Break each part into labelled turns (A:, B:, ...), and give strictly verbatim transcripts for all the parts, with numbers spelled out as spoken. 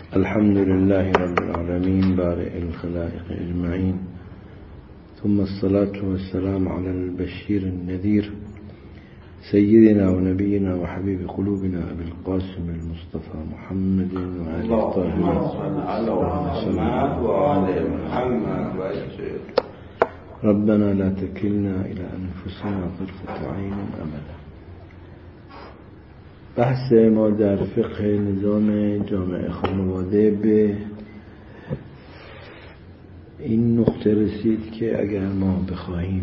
A: الحمد لله رب العالمين بارئ الخلائق اجمعين، ثم الصلاة والسلام على البشير النذير سيدنا ونبينا وحبيب قلوبنا أبي القاسم المصطفى محمد وآله الطاهرين. ربنا لا تكلنا إلى أنفسنا طرفة عين أبدا. بحث ما در فقه نظام جامعه خانواده به این نقطه رسید که اگر ما بخواهیم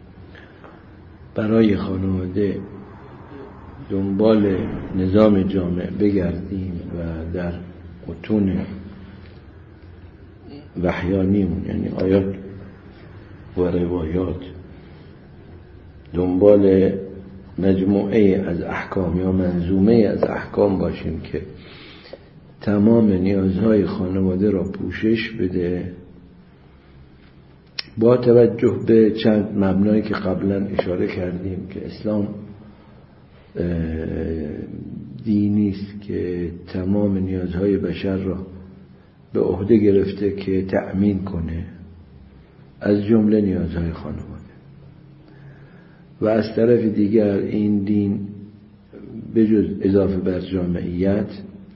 A: برای خانواده دنبال نظام جامع بگردیم و در متون وحیانیمون، یعنی آیات و روایات، دنبال مجموعه از احکام یا منظومه از احکام باشیم که تمام نیازهای خانواده را پوشش بده، با توجه به چند مبنایی که قبلا اشاره کردیم که اسلام دینی است که تمام نیازهای بشر را به عهده گرفته که تأمین کنه، از جمله نیازهای خانواده. و از طرف دیگر این دین بجز اضافه بر جامعیت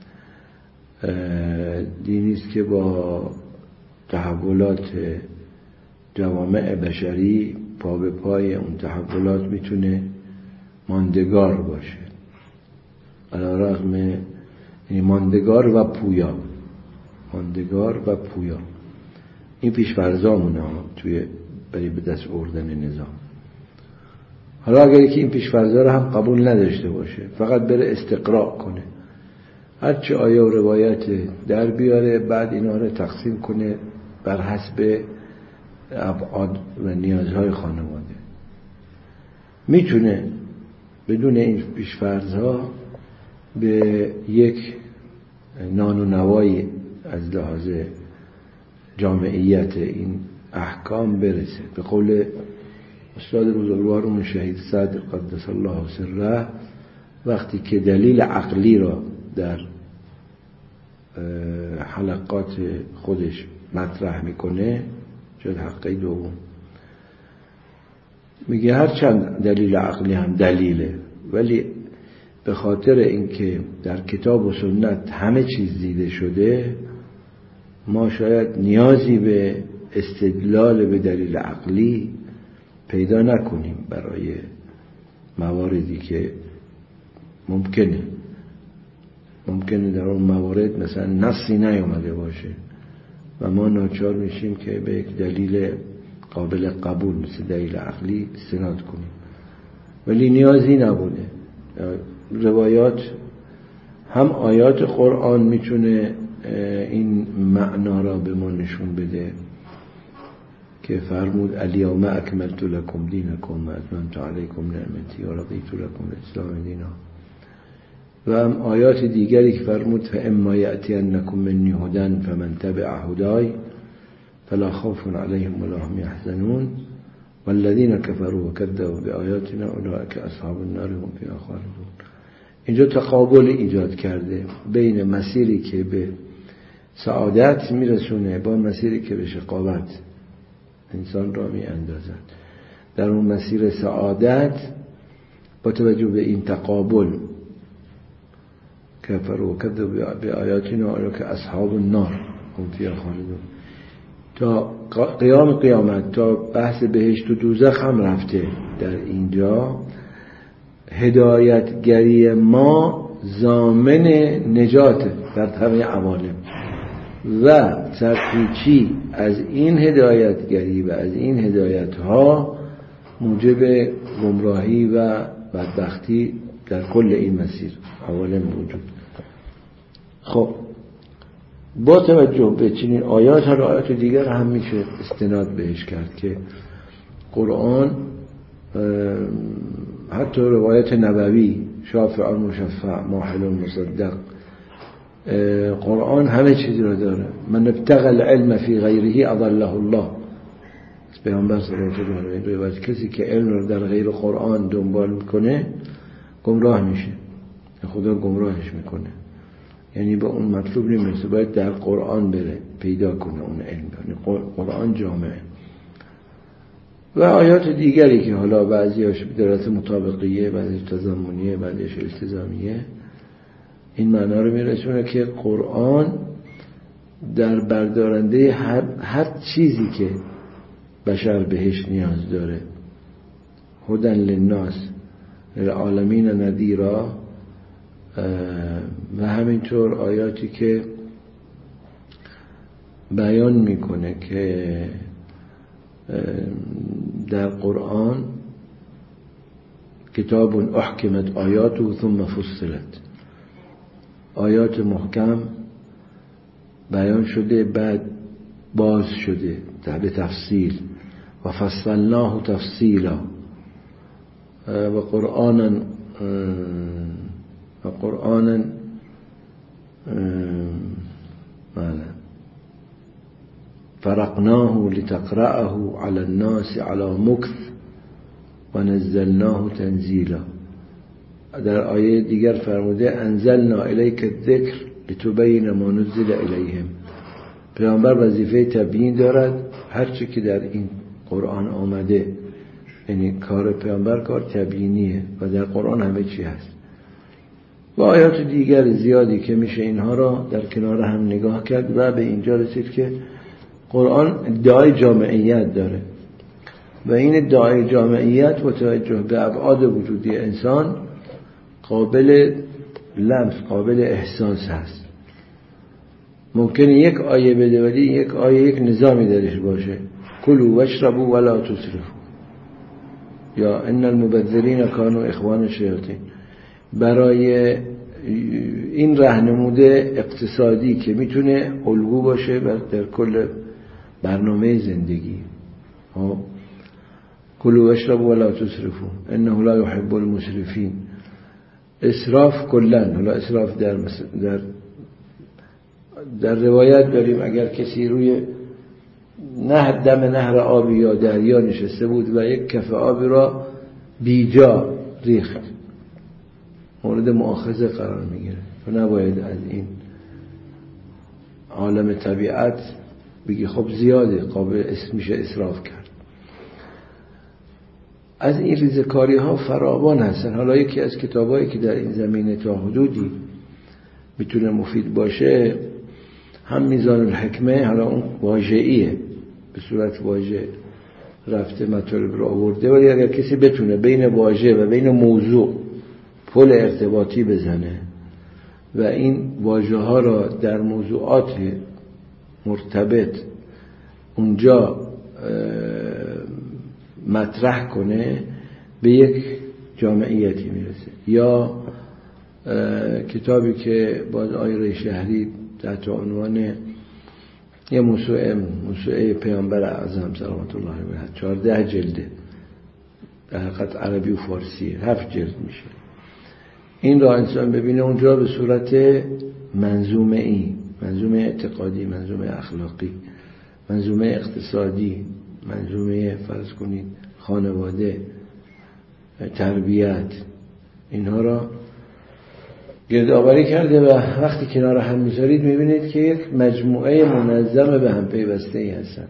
A: دینی است که با تحولات جوامع بشری پا به پای اون تحولات میتونه ماندگار باشه، علی رغم یعنی ماندگار و پویا ماندگار و پویا این پیش‌فرضامونه توی برای به دست آوردن نظام. حالا اگر که این پیش‌فرضا رو هم قبول نداشته باشه، فقط بره استقراء کنه، هرچی آیه و روایت در بیاره، بعد اینا رو تقسیم کنه بر حسب ابعاد و نیازهای خانواده، میتونه بدون این پیش‌فرض‌ها به یک نان و نوایی از لحاظ جامعیت این احکام برسه. به قول استاد بزرگوارمون شهید صدر قدس الله سره، وقتی که دلیل عقلی را در حلقات خودش مطرح میکنه، جد حقی دوم، میگه هر چند دلیل عقلی هم دلیله، ولی به خاطر اینکه در کتاب و سنت همه چیز دیده شده، ما شاید نیازی به استدلال به دلیل عقلی پیدا نکنیم برای مواردی که ممکنه ممکنه در اون موارد مثلا نصی نیامده باشه و ما ناچار میشیم که به یک دلیل قابل قبول مثل دلیل عقلی استناد کنیم، ولی نیازی نبوده. روایات هم آیات قرآن میتونه این معنا را به ما نشون بده که فرمود الیوم اکملت لکم دینکم و اتممت علیکم نعمتی و رضیت لکم الاسلام دینا، و هم آیات دیگری که فرمود فاما یأتینکم منی هدی فمن تبع هدای فلا خوف علیهم ولا هم یحزنون والذین کفروا وکذبوا بآیاتنا اولئک اصحاب النار هم فیها خالدون. اینجا تقابل ایجاد کرده بین مسیری که به سعادت میرسونه با مسیری که به شقاوت انسان را می اندازد. در اون مسیر سعادت با توجه به این تقابل کفر و کذبوا بآیاتنا اولئک اصحاب النار هم فیها خالدون، تا قیام قیامت، تا بحث بهشت و دوزخ هم رفته. در اینجا هدایتگری ما ضامن نجات در همه عوالم و سرپیچی از این هدایتگری و از این هدایتها موجب گمراهی و بدبختی در کل این مسیر عوالم وجود. خب با توجه به چنین آیات ها، آیات دیگر هم میشه استناد بهش کرد که قرآن حتی روایت نبوی شافع مشفع ماحل مصدق، قرآن همه چیزی را داره. من ابتغى العلم فی غیره اضله الله، پیامبر صلی الله علیه و آله، کسی که علم را در غیر قرآن دنبال میکنه گمراه میشه، خدا گمراهش میکنه. یعنی به اون مطلوب نمیرسه، باید در قرآن بره پیدا کنه اون علم. یعنی قرآن جامعه و آیات دیگری که حالا بعضیاش به دلالت مطابقیه، بعضیش تضمنیه، بعضیش التزامیه، این معنا رو میرسونه که قرآن در بردارنده هر, هر چیزی که بشر بهش نیاز داره. هدی للناس للعالمین نذیرا، و همینطور آیاتی که بیان میکنه که در قرآن کتاب احکمت آیاته ثم فصلت، آیات محکم بیان شده بعد باز شده به تفصیل، و فصلناه تفصیلا، و قرآنا و قرآنا فرقناه لتقرأه على الناس على مكث و نزلناه تنزیلا. در آیه دیگر فرموده انزلنا الیک الذکر لتبین ما نزل الیهم. پیامبر وظیفه تبیین دارد هر چی که در این قرآن آمده، یعنی کار پیامبر کار تبیینیه و در قرآن همه چی هست. و آیات دیگر زیادی که میشه اینها را در کنار هم نگاه کرد و به اینجا رسید که قرآن ادعای جامعیت داره و این ادعای جامعیت متوجه به ابعاد وجودی انسان قابل لمس، قابل احساس هست. ممکنه یک آیه بده ولی یک آیه یک نظامی درش باشه، کلوا واشربوا ولا تسرفوا، یا ان المبذرین کانوا اخوان الشیاطین. برای این راهنموده اقتصادی که میتونه الگو باشه در کل برنامه زندگی. کلوا واشربوا ولا تسرفوا انه لا يحب المسرفین. اسراف کلا، حالا اسراف در در در روایت داریم اگر کسی روی نهر دم نهر آبی یا دریا نشسته بود و یک کف آبی را بیجا ریخت، مورد مؤاخذه قرار میگیره و نباید از این عالم طبیعت بگی خب زیاده، قابل اسم میشه اسراف کرد. از این ریزکاری ها فراوان هستن. حالا یکی از کتابایی که در این زمینه تا حدودی میتونه مفید باشه هم میزان الحکمه، حالا اون واژه‌ایه، به صورت واژه رفته مطالب رو آورده، ولی اگر کسی بتونه بین واژه و بین موضوع پل ارتباطی بزنه و این واژه ها را در موضوعات مرتبط اونجا مطرح کنه به یک جامعیتی میرسه. یا کتابی که باز آیه شهری تحت عنوان یه موسوعه موسوعه پیامبر اعظم صلوات الله علیه چهارده جلده، در حقیقت عربی و فارسی هفت جلد میشه. این را انسان ببینه اونجا به صورت منظومه ای، منظومه اعتقادی، منظومه اخلاقی، منظومه اقتصادی، منظومه فرض کنید خانواده، تربیت، اینها را گردآوری کرده و وقتی کنار هم میذارید میبینید که یک مجموعه منظم به هم پیوسته ای هستن.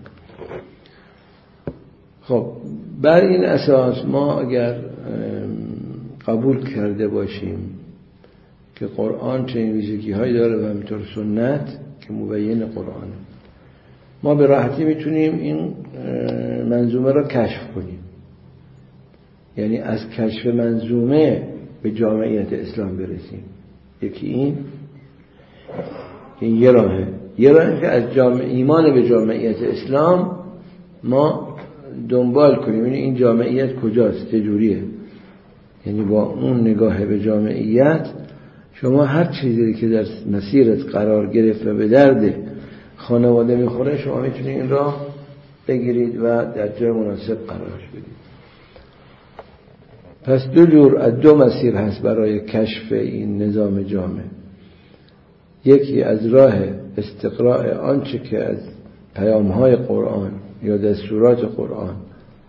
A: خب بر این اساس ما اگر قبول کرده باشیم که قرآن چنین ویژگی هایی داره و همینطور سنت که مبین قرآن، ما به راحتی میتونیم این منظومه را کشف کنیم. یعنی از کشف منظومه به جامعیت اسلام برسیم. یکی این این یه راهه. یه راهه که از جامعه ایمان به جامعیت اسلام ما دنبال کنیم، یعنی این جامعیت کجاست، چجوریه. یعنی با اون نگاه به جامعیت شما هر چیزی که در مسیرت قرار گرفت و به درد خانواده میخوره شما میتونید این را بگیرید و در جای مناسب قرارش بدید. پس دو جور از دو مسیر هست برای کشف این نظام جامع. یکی از راه استقراء آنچه که از پیام‌های قرآن یا دستورات قرآن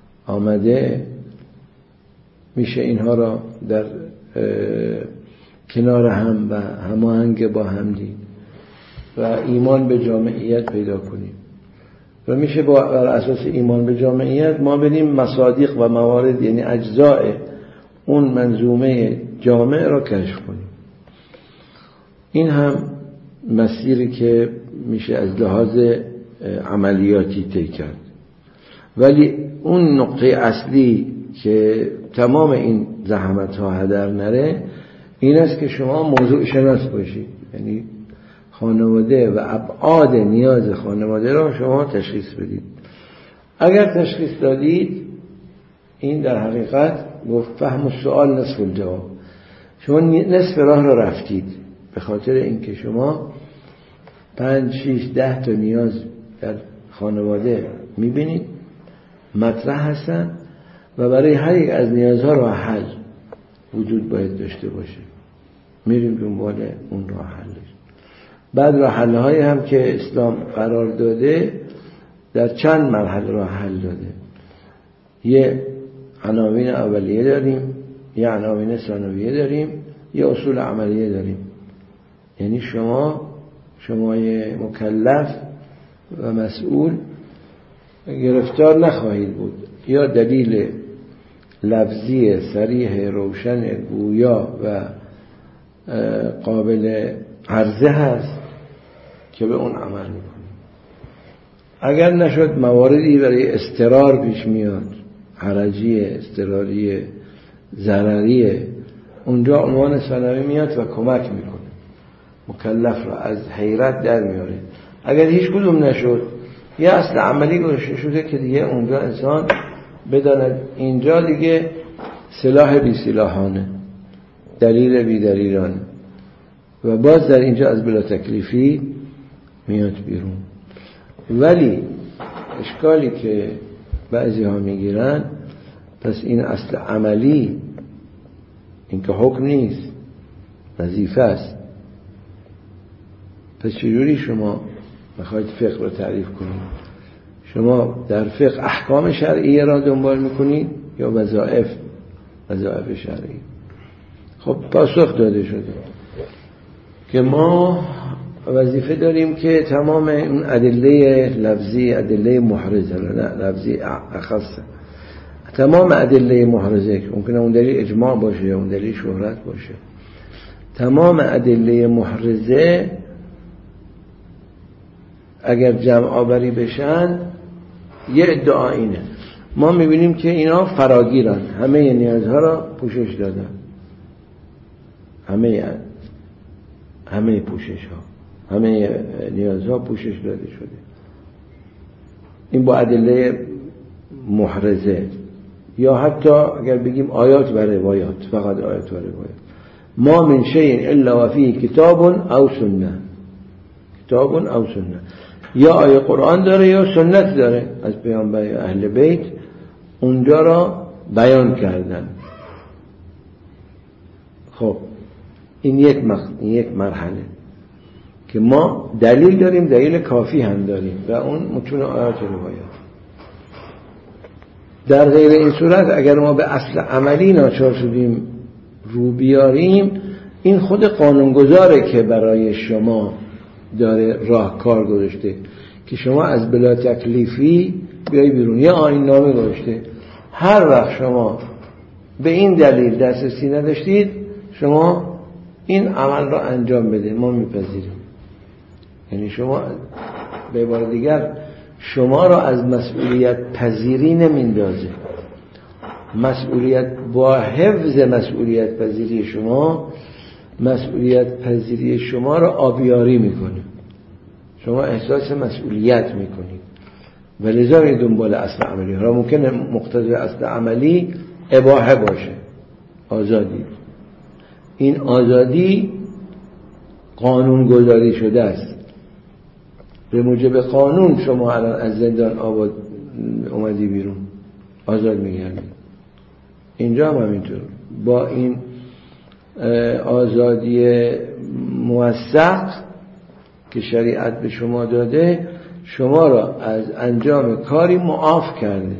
A: آمده، میشه اینها را در کنار هم و هماهنگ با هم دید و ایمان به جامعیت پیدا کنیم و میشه با بر اساس ایمان به جامعیت ما بریم مصادیق و موارد، یعنی اجزاء اون منظومه جامع را کشف کنیم. این هم مسیری که میشه از لحاظ عملیاتی طی کرد. ولی اون نقطه اصلی که تمام این زحمت ها هدر نره این است که شما موضوع شناس باشید، یعنی خانواده و ابعاد نیاز خانواده را شما تشخیص بدید. اگر تشخیص دادید، این در حقیقت گفت فهم السؤال نصف الجواب، شما نصف راه را رفتید، به خاطر اینکه شما پنج شیش ده تا نیاز در خانواده میبینید مطرح هستن و برای هر یک از نیازها راه حل وجود باید داشته باشه. میریم دنبال اون راه حلش. بعد راه حل‌هایی هم که اسلام قرار داده در چند مرحله راه حل داده. یه عناوین اولیه داریم، یه عناوین ثانویه داریم، یه اصول عملیه داریم. یعنی شما شمای مکلف و مسئول گرفتار نخواهید بود. یا دلیل لفظی صریح روشن گویا و قابل عرضه هست که به اون عمل میکنید. اگر نشد مواردی برای استرار پیش میاد، حرجی، استراری، ضرری، اونجا عنوان ثانوی میاد و کمک میکنه، مکلف را از حیرت در میاره. اگر هیچ کدوم نشد یه اصل عملی گذاشته شده که دیگه اونجا انسان بداند اینجا دیگه سلاح بی سلاحانه، دلیل بی دلیلانه و باز در اینجا از بلا تکلیفی میاد بیرون. ولی اشکالی که بعضی ها میگیرن، پس این اصل عملی، این که حکم نیست، وظیفه است، پس چجوری شما میخواید فقه رو تعریف کنید؟ شما در فقه احکام شرعیه را دنبال میکنید یا وظایف وظایف شرعی؟ خب پاسخ داده شده که ما وظیفه داریم که تمام اون ادله لفظی، ادله محرزه، نه لفظی اخصه، تمام ادله محرزه که ممکنه اون دلیل اجماع باشه یا اون دلیل شهرت باشه، تمام ادله محرزه اگر جمع آوری بشن یه ادعا اینه، ما میبینیم که اینا فراگیرن، همه نیازها را پوشش دادن، همه همه پوشش ها، همه نیازها پوشش داده شده. این با ادله محرزه یا حتی اگر بگیم آیات و روایات، فقط آیات و روایات. ما من شیء الا و فیه کتاب او سنه، کتاب او سنه، یا آیه قرآن داره یا سنت داره از پیامبر اهل بیت، اونجا را بیان کردن. خب این یک مخ... این یک مرحله که ما دلیل داریم، دلیل کافی هم داریم و اون متون آیات و روایات. در غیر این صورت اگر ما به اصل عملی ناچار شدیم رو بیاریم، این خود قانونگذاره که برای شما داره راهکار گذاشته که شما از بلا تکلیفی بیایی بیرون. یه آیین نامه گذاشته، هر وقت شما به این دلیل دسترسی نداشتید شما این عمل را انجام بده، ما میپذیریم. یعنی شما به عبارت دیگر شما را از مسئولیت پذیری نمیندازه، مسئولیت با حفظ مسئولیت پذیری شما، مسئولیت پذیری شما را آبیاری میکنه، شما احساس مسئولیت میکنید و لذا می دنبال اصل عملی ها. ممکنه مقتضی اصل عملی اباحه باشه، آزادی. این آزادی قانون گذاری شده است، به موجب قانون شما الان از زندان آباد اومدی بیرون، آزاد میگردی. اینجا هم همینطور، با این آزادی موثق که شریعت به شما داده، شما را از انجام کاری معاف کرده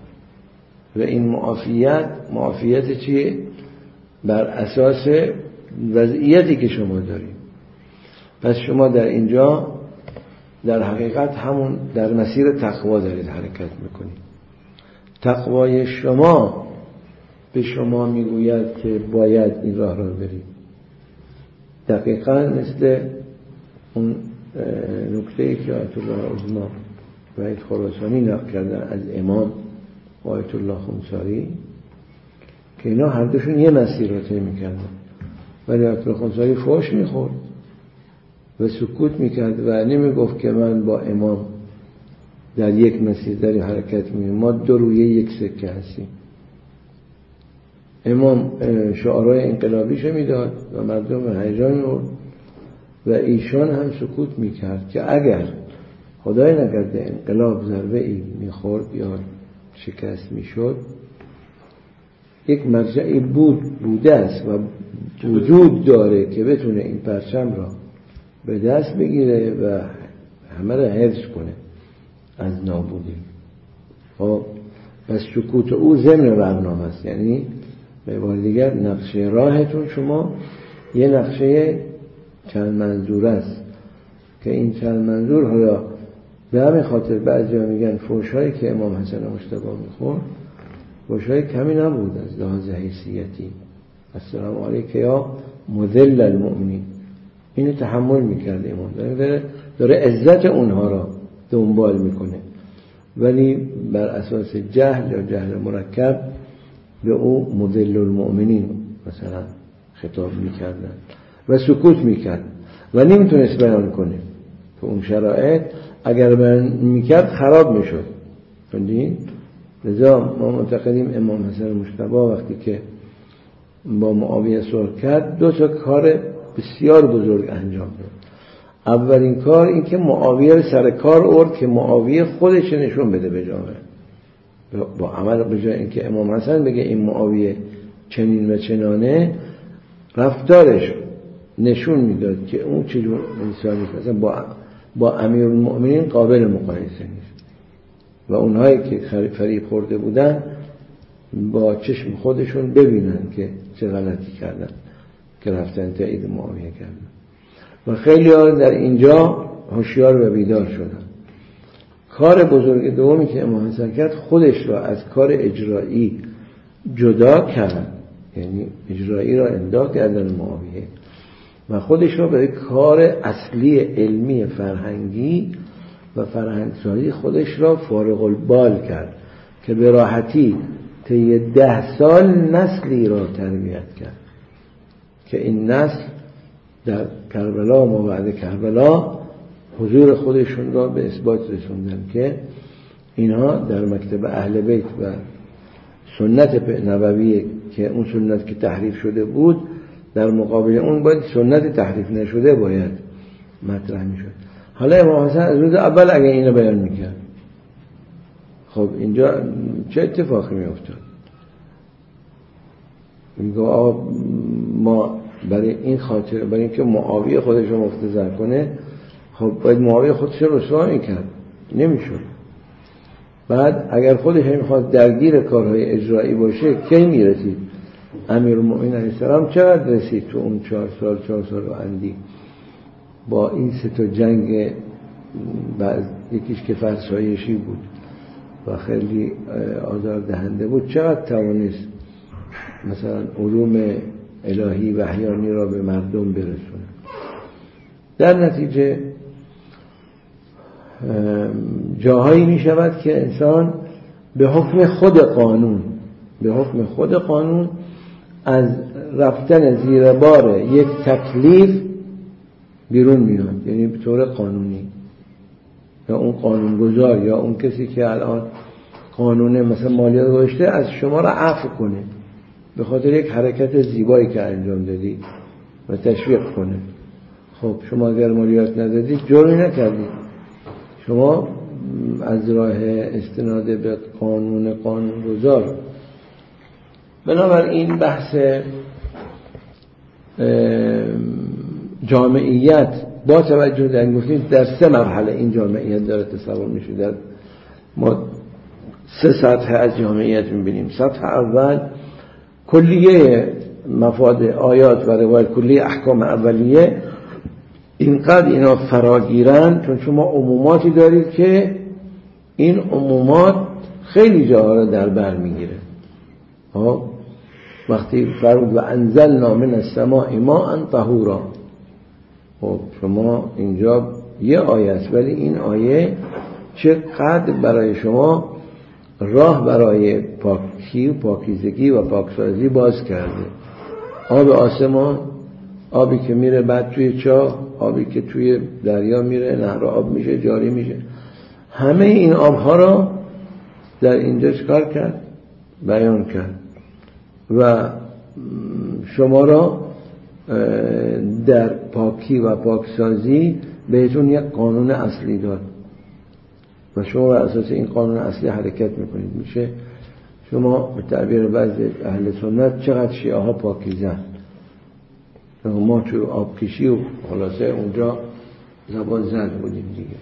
A: و این معافیت معافیت چیه؟ بر اساس وضعیتی که شما دارید. پس شما در اینجا در حقیقت همون در مسیر تقوا دارید حرکت میکنید. تقوای شما به شما میگوید که باید این راه را برید. دقیقاً مثل اون نکته‌ای که آیت الله عظما وحید خراسانی نقل کردن از امام آیت الله خمساری که اینا هر دوشون یه مسیر را طی میکردن، ولی آیت الله خمساری فحش میخورد و سکوت میکرد و نمیگفت که من با امام در یک مسیر داری حرکت میکنیم، ما دو روی یک سکه هستیم. امام شعارهای انقلابیشو میداد و مردم به هیجان می‌آورد و ایشان هم سکوت میکرد که اگر خدای نکرده انقلاب ضربه ای میخورد یا شکست میشد، یک مرجعی بود بوده است و وجود داره که بتونه این پرچم را به دست بگیره و همه را حفظ کنه از نابودی. خب پس سکوت او ضمن برنامه است، یعنی به عبارت دیگر نقشه راهتون شما یه نقشه چند منظور است که این چند منظور حالا به همین خاطر بعضی ها میگن فحش‌هایی که امام حسن مجتبی میخورد فحش‌های کمی نبود از لحاظ حیثیتی. السلام علیک یا مذل المؤمنین، اینو تحمل میکرد امام، داره, داره عزت اونها را دنبال میکنه، ولی بر اساس جهل یا جهل مرکب به او مذل المؤمنین مثلا خطاب میکردن و سکوت میکرد و نمیتونست بیان کنه. تو اون شرایط اگر بیان میکرد خراب میشد. فهمیدین؟ لذا ما معتقدیم امام حسن مجتبی وقتی که با معاویه صلح کرد دو تا کار بسیار بزرگ انجام داد. اولین کار این که معاویه رو سر کار آورد که معاویه خودش نشون بده به جامعه، با عمل، به جای اینکه امام حسن بگه این معاویه چنین و چنانه، رفتارش نشون میداد که اون چجور انسانی مثلا با با امیرالمؤمنین قابل مقایسه نیست و اونهایی که فریب خورده بودن با چشم خودشون ببینن که چه غلطی کردن که رفتن تایید معاویه کردن. و خیلی ها در اینجا هوشیار و بیدار شدن. کار بزرگ دومی که امام حسن کرد خودش را از کار اجرایی جدا کرد، یعنی اجرایی را انداخت گردن معاویه و خودش را به کار اصلی علمی فرهنگی و فرهنگسازی خودش را فارغ البال کرد که به راحتی طی ده سال نسلی را تربیت کرد که این نسل در کربلا و ما بعد کربلا حضور خودشون را به اثبات رسوندن که اینها در مکتب اهل بیت و سنت نبوی که اون سنت که تحریف شده بود در مقابل اون باید سنت تحریف نشده باید مطرح میشد. حالا امام حسن از روز اول اگه اینو بیان میکرد، خب اینجا چه اتفاقی میافتاد؟ میگه آقا ما برای این خاطر، برای اینکه معاویه خودش رو مفتضح کنه، خب باید معاویه خودش رو رسوا میکرد، نمیشد. بعد اگر خودش میخواد درگیر کارهای اجرایی باشه کی میرسید؟ امیرالمؤمنین علیه السلام چقدر رسید تو اون چهار سال چهار سال و اندی با این سه تا جنگ، بعد یکیش که فرسایشی بود و خیلی آزار دهنده بود، چقدر توانست مثلا علوم الهی وحیانی را به مردم برسونه. در نتیجه جاهایی می شود که انسان به حکم خود قانون به حکم خود قانون از رفتن زیر بار یک تکلیف بیرون میاد، یعنی به طور قانونی، یا اون قانونگذار یا اون کسی که الان قانون مثلا مالیات گذاشته از شما را عفو کنه به خاطر یک حرکت زیبایی که انجام دادی و تشویق کنه. خب شما اگر مالیات ندادید جرمی نکردید، شما از راه استناد به قانون قانونگذار. بنابراین بحث جامعیت با توجه در گفتیم در سه مرحله این جامعیت داره تصور میشه. در ما سه سطح از جامعیت میبینیم. سطح اول کلیه مفاد آیات و روایت کلی احکام اولیه اینقدر اینا فراگیرن، چون شما عموماتی دارید که این عمومات خیلی جاها را در بر میگیره. ها وقتی فرمود و انزلنا من السماء ماء طهورا، خب شما اینجا یه آیه است، ولی این آیه چقدر برای شما راه برای پاکی و پاکیزگی و پاکسازی باز کرده. آب آسمان، آبی که میره بعد توی چاه، آبی که توی دریا میره نهر آب میشه جاری میشه، همه این آبها را در اینجا چکار کرد؟ بیان کرد و شما را در پاکی و پاکسازی بهتون یک قانون اصلی داد و شما بر اساس این قانون اصلی حرکت میکنید. میشه شما به تعبیر بعضی اهل سنت چقدر شیعه ها پاکیزن، ما تو آبکشی و خلاصه اونجا زبان زد بودیم دیگه،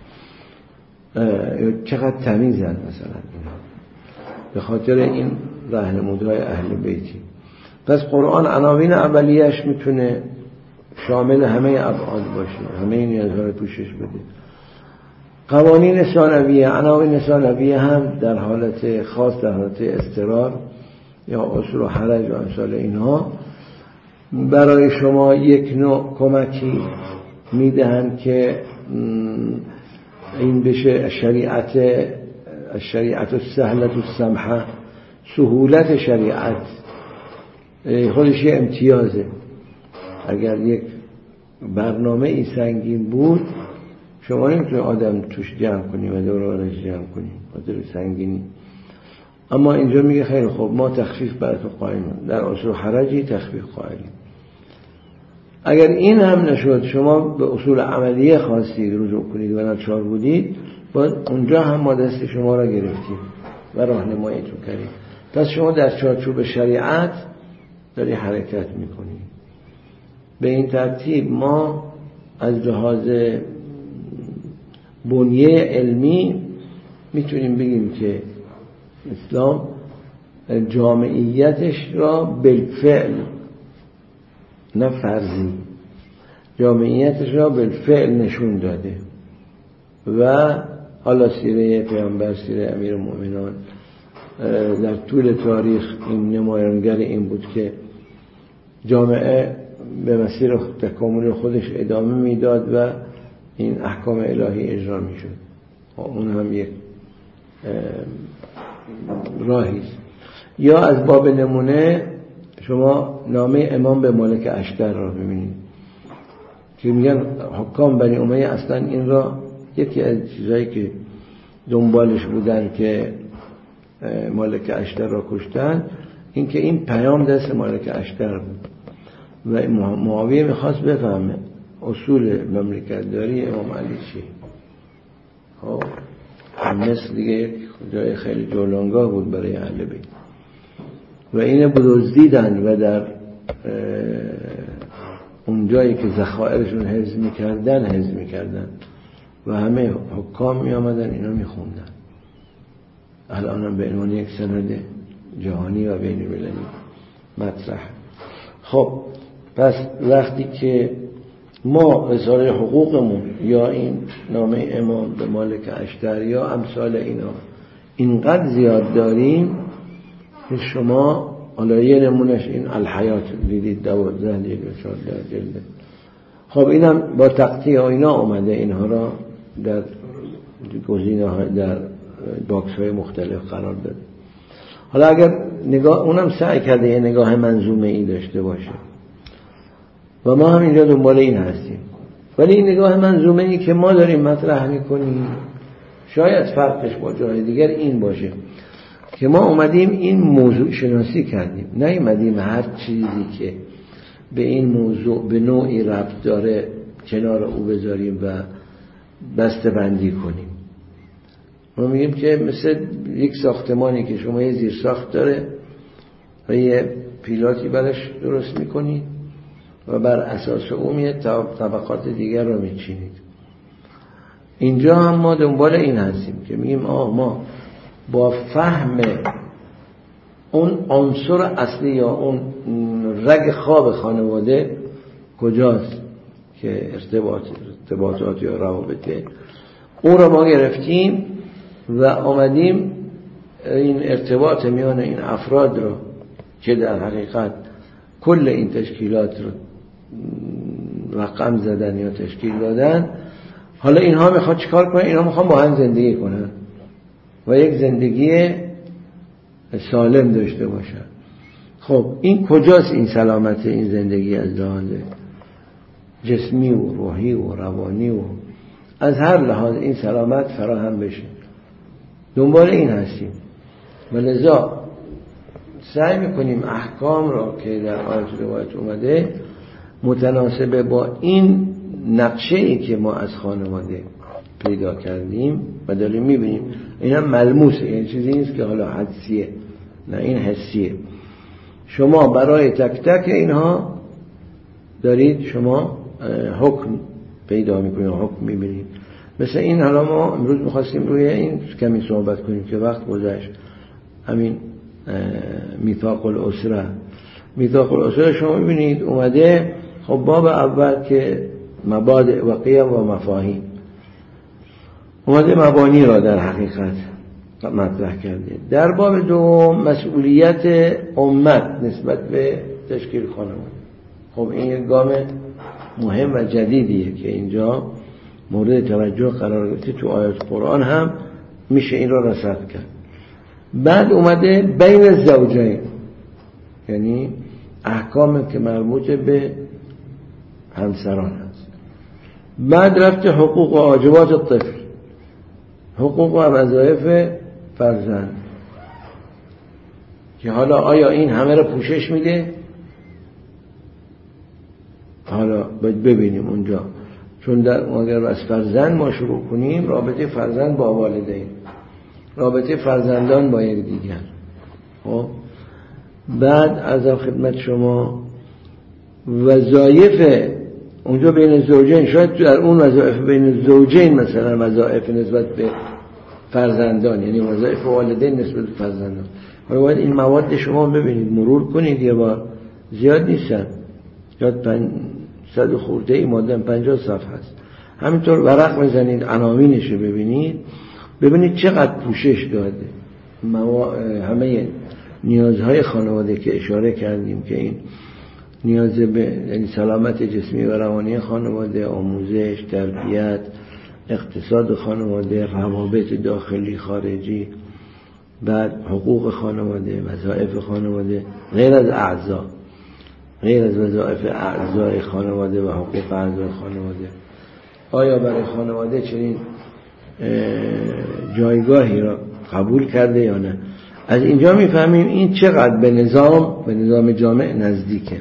A: چقدر تمیزن مثلا اینا به خاطر این راهنمودهای اهل بیتی. پس قرآن عناوین اولیه‌اش میتونه شامل همه ابعاد باشه، همه نیازها رو پوشش بده. قوانین ثانویه، عناوین ثانویه هم در حالت خاص، در حالت اضطرار یا عسر و حرج و امثال اینها برای شما یک نوع کمکی میدهند که این بشه شریعت شریعت السهلة السمحة، سهولت شریعت خودش یه امتیازه. اگر یک برنامه ای سنگین بود شما نمیتونی آدم توش جمع کنی و دور و برش جمع کنی خاطر سنگینی. اما اینجا میگه خیلی خوب ما تخفیف براتون قائلیم، در اصول حرجی تخفیف قائلیم. اگر این هم نشد، شما به اصول عملیه خواستید رجوع کنید و ناچار بودید، باید اونجا هم ما دست شما را گرفتیم و راهنماییتون کردیم. پس شما در چارچوب شریعت داری حرکت میکنید. به این ترتیب ما از لحاظ بنیه علمی میتونیم بگیم که اسلام جامعیتش را بالفعل، نه فرضی، جامعیتش را بالفعل نشون داده و حالا سیره پیامبر، سیره امیرالمؤمنین در طول تاریخ این نمایانگر این بود که جامعه به مسیر تکامل خودش ادامه میداد و این احکام الهی اجرا میشد. اون هم یک راهی است. یا از باب نمونه شما نامه امام به مالک اشتر را ببینید که میگن حکام بنی امیه اصلا این را یکی از چیزایی که دنبالش بودن که مالک اشتر را کشتن این که این پیام دست مالک اشتر بود و معاویه میخواست بفهمه اصول مملکت داری امام علی چی. خب مثل دیگه یک جای خیلی جولانگاه بود برای اهل بیت و اینه بدزدیدن و در اون جایی که ذخایرشون حفظ میکردن حفظ میکردن و همه حکام میامدن اینا میخوندن. الان هم به عنوان یک سند جهانی و بین المللی مطرح. خب پس وقتی که ما رساله حقوقمون یا این نامه امام به مالک اشتر یا امثال اینا اینقدر زیاد داریم که شما حالا یه نمونش این الحیات دیدید دوازده دیگه چهارده جلده. خب اینم با تقطیع اینا اومده اینها را در گزینه ها در باکس های مختلف قرار داده. حالا اگر نگاه اونم سعی کرده یه نگاه منظومه ای داشته باشه و ما هم اینجا دنبال این هستیم، ولی این نگاه منظومه ای که ما داریم مطرح میکنیم شاید فرقش با جای دیگر این باشه که ما اومدیم این موضوع شناسی کردیم، نه اومدیم هر چیزی که به این موضوع به نوعی ربط داره کنار او بذاریم و بسته بندی کنیم. ما میگیم که مثل یک ساختمانی که شما یه زیر ساخت داره و یه پیلاتی برش درست میکنید و بر اساس اون یه طبقات دیگر رو میچینید. اینجا هم ما دنبال این هستیم که میگیم آه ما با فهم اون عنصر اصلی یا اون رگ خواب خانواده کجاست که ارتباط ارتباطات یا روابطه، اون رو ما گرفتیم و آمدیم این ارتباط میان این افراد رو که در حقیقت کل این تشکیلات رو رقم زدن یا تشکیل دادن، حالا اینها میخواد چیکار کنن؟ اینها میخوان با هم زندگی کنن و یک زندگی سالم داشته باشن. خب این کجاست این سلامت این زندگی از لحاظ جسمی و روحی و روانی و از هر لحاظ این سلامت فراهم بشه؟ دنبال این هستیم و لذا سعی میکنیم احکام را که در آیات روایت اومده متناسب با این نقشه ای که ما از خانواده پیدا کردیم و داریم میبینیم، این هم ملموسه، یعنی چیزی نیست که حالا حدسیه، نه این حسیه. شما برای تک تک اینها دارید شما حکم پیدا میکنید، حکم میبینید. مثل این حالا ما امروز میخواستیم روی این کمی صحبت کنیم که وقت گذشت. همین میثاق الاسره، میثاق الاسره شما میبینید اومده خب باب اول که مبادئ و قیم و مفاهیم اومده مبانی را در حقیقت مطرح کرده. در باب دوم مسئولیت امت نسبت به تشکیل خانواده. خب این یک گام مهم و جدیدیه که اینجا مورد توجه قرار گرفته، تو آیات قرآن هم میشه این را رصد کرد. بعد اومده بین الزوجین، یعنی احکام که مربوط به همسران هست. بعد رفته حقوق و واجبات الطفل، حقوق و وظایف فرزند، که حالا آیا این همه را پوشش میده؟ حالا باید ببینیم اونجا، چون در اگر از فرزند ما شروع کنیم، رابطه فرزند با والدین، رابطه فرزندان با یک دیگر. خب بعد از خدمت شما وظایف اونجا بین زوجین، شاید در اون وظایف بین زوجین مثلا وظایف نسبت به فرزندان، یعنی وظایف والدین نسبت به فرزندان. حالا باید این مواد شما ببینید، مرور کنید یه بار، زیاد نیستن، یاد پنجصد خورده ای ماده پنجاه صفحه است. همینطور ورق بزنید عناوینش رو ببینید، ببینید چقدر پوشش داده. همه نیازهای خانواده که اشاره کردیم که این نیاز به یعنی سلامت جسمی و روانی خانواده، آموزش، تربیت، اقتصاد خانواده، روابط داخلی خارجی، بعد حقوق خانواده، وظایف خانواده، غیر از اعضا، غیر از وظایف اعضای خانواده و حقوق اعضای خانواده. آیا برای خانواده چنین جایگاهی را قبول کرده یا نه؟ از اینجا میفهمیم این چقدر به نظام به نظام جامع نزدیکه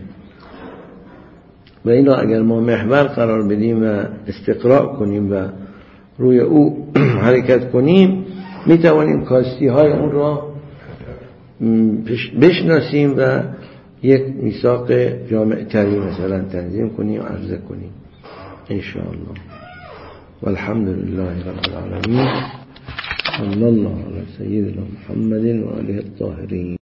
A: و این را اگر ما محور قرار بدیم و استقراء کنیم و روی او حرکت کنیم، میتوانیم کاستی های اون را بشناسیم و یک میثاق جامع تری مثلا تنظیم کنیم و عرضه کنیم انشاءالله. والحمد لله رب العالمين. صلی الله علی سیدنا محمد و آله الطاهرین.